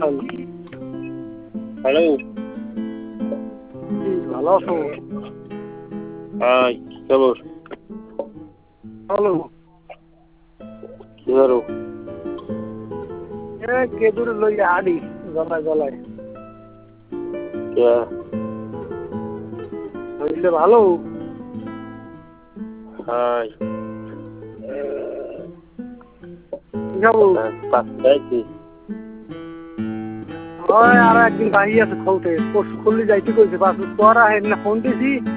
Hello, ভালো আছো? High, খবর? ভালো। কি করো? কেদুরে লইয়া হাঁড়ি গলায় গলায়। কে? হইছে ভালো? হাই, কি খাবো? যাইছি। ওই আর একদিন বাহি আছে খোলতে পরশু খুললি যাইতে কইছে বাসু তোরা হেন না ফোন দিছি